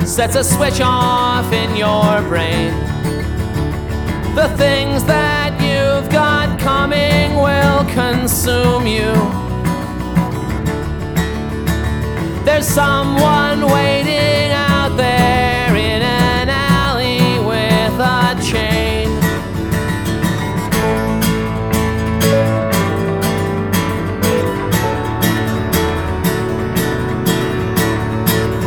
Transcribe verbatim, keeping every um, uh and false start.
sets a switch off in your brain. The things that you've got coming will consume you. There's someone